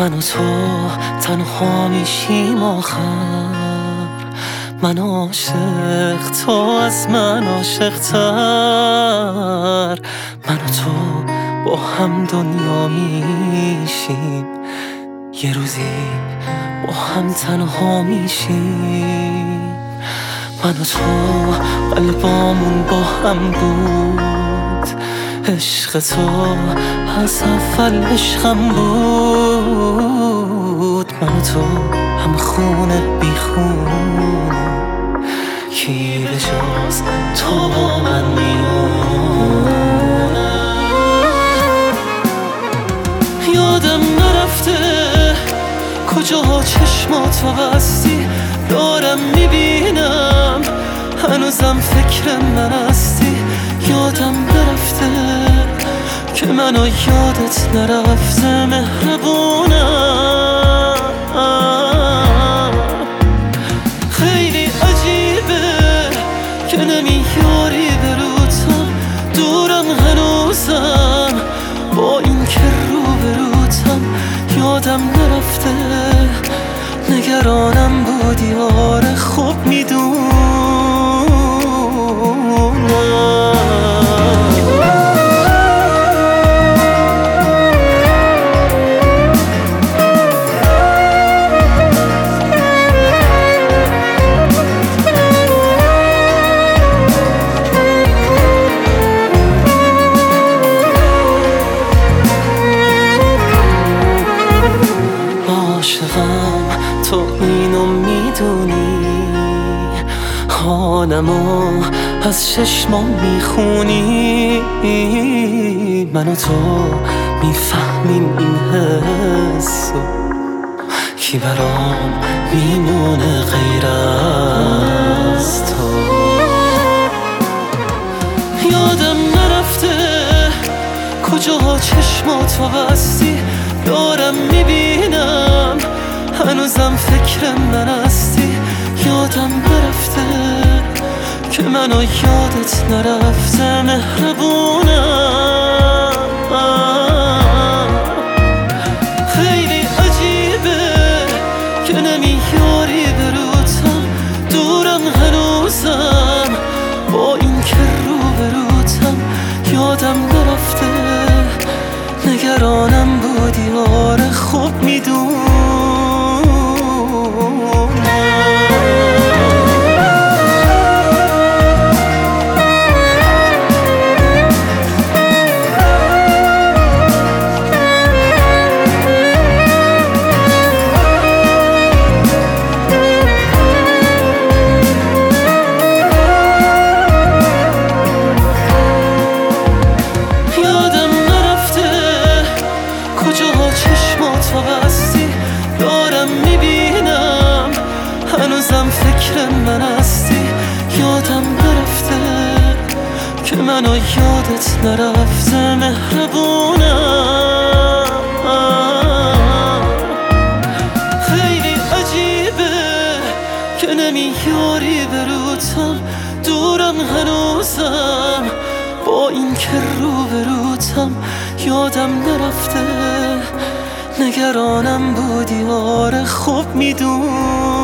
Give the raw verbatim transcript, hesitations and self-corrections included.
من و تو تنها میشیم آخر، من عاشق تو از من عاشق تر. من و تو با هم دنیا میشیم، یه روزی با هم تنها میشیم. من و تو قلبامون با هم بود، عشق تو از اول عشقم بود. من و تو هم خونه بی خونه، کی به جز تو با من میمونه. یادم نرفته کجاها چشماتو بستی، دارم میبینم هنوزم فکر من هستی. یادم نرفته که منو یادت نرفته مهربونم. خیلی عجیبه که نمیاری بروتم، دورم هنوزم با این که رو بروتم. یادم نرفته نگرانم بودی، آره خوب میدونم. عاشقم تو اینو میدونی، حالمو از چشمام میخونی. من و تو میفهمیم این حسو، کی برام میمونه غیر از تو. یادم نرفته کجاها چشماتو بستی، دارم میبینم هنوزم فکر من هستی. یادم نرفته که منو یادت نرفته مهربونم. خیلی عجیبه که نمیاری بروتم، دورم هنوزم با این که رو بروتم. یادم نرفته نگرانم بودی، آره خوب میدونم. چشماتو بستی، دارم میبینم هنوزم فکر من هستی. یادم نرفته که منو یادت نرفته مهربونم. خیلی عجیبه که نمیاری بروتم، دورم هنوزم با این که رو بروتم. یادم نرفته نگرانم بودی، آره خوب میدونم.